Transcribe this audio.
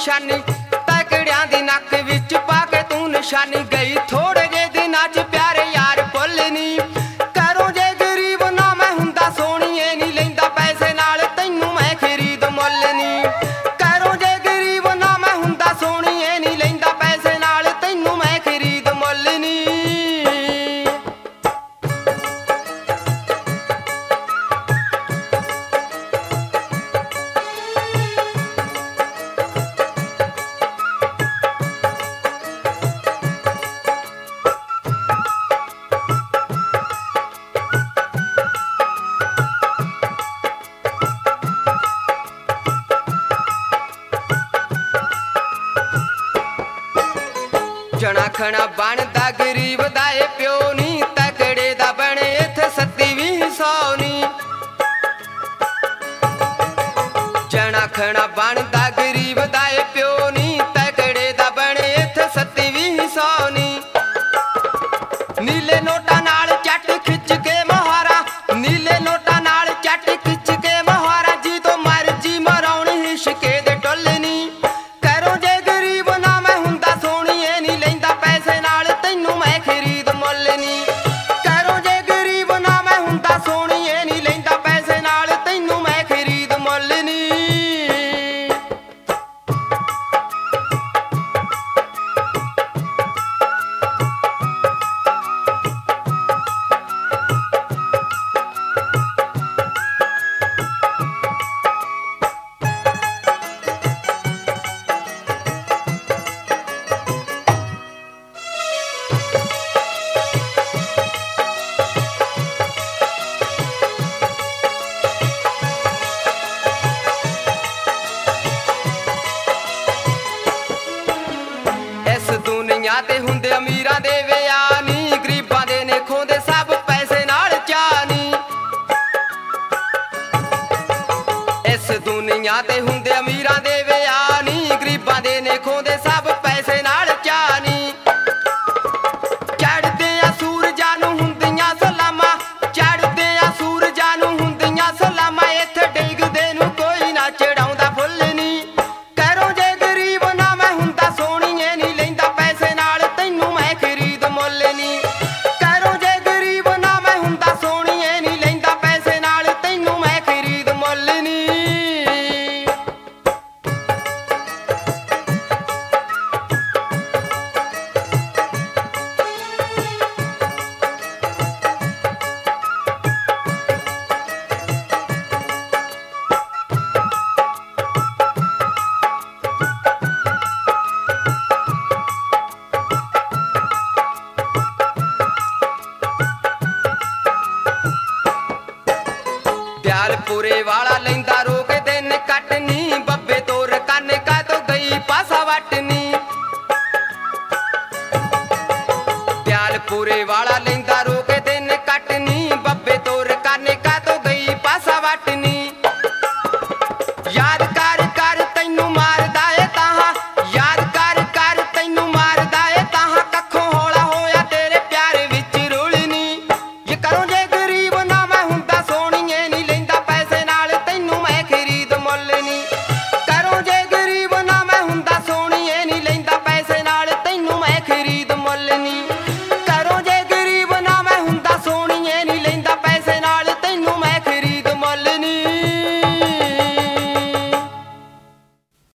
निशानी तकड़ियां दी नक विच पाके तू निशानी गई थोड़े जे दिनां च प्यारे यार भुल्लनी करो जे गरीब ना मैं हुंदा सोहणीए नी लैंदा पैसे नाल तैनू मैं खरीद मुल नी करो जे गरीब ना मैं हुंदा सोहणीए नी लैंदा पैसे नाल तैनू मैं खरीद मुल नी। जना खना बनदा गरीब दा ए प्यो नी तकड़े दा बने इत्थे 2700 नी जना खना बनदा गरीब दा ए प्यो नी तकड़े दा बने इत्थे 2700 नी नीले नोटा नाल चट खिच के महारा नीले नोटा नाल चट खिच के महारा जी तो मर्जी मराउण हिशके दे टोलनी करो जे गरीब ना मैं हुंदा सोहणीए नी लैंदा पैसे नाल तैनू मैं खरीद मुल नी करो जे गरीब ना मैं हुंदा सोहणीए नी लैंदा पैसे नाल तैनू मैं खरीद मुल नी। इस दुनिया ते हुंदे अमीरां दे विआह नी गरीबां दे ने खोंदे सब पैसे नाल चाह नी इस दुनिया ते हुंदे अमीरां दे विआह नी गरीबां दे ने खोंदे सब पैसे नाल चाह नी चढ़दे आ सूरजां नूं हुंदियां सलामां चढ़दे आ सूरजां नूं हुंदियां सलामां इत्थे डिगदे नूं कोई ना चढ़ाउंदा फुੱਲ नी करो जे गरीब ना मैं हुंदा सोहणीए नी लैंदा पैसे नाल तैनू मैं खरीद मुल नी करो जे गरीब ना मैं हुंदा सोहणीए नी लैंदा पैसे नाल तैनू मैं खरीद मुल नी। दयालपुरे वाला लैंदा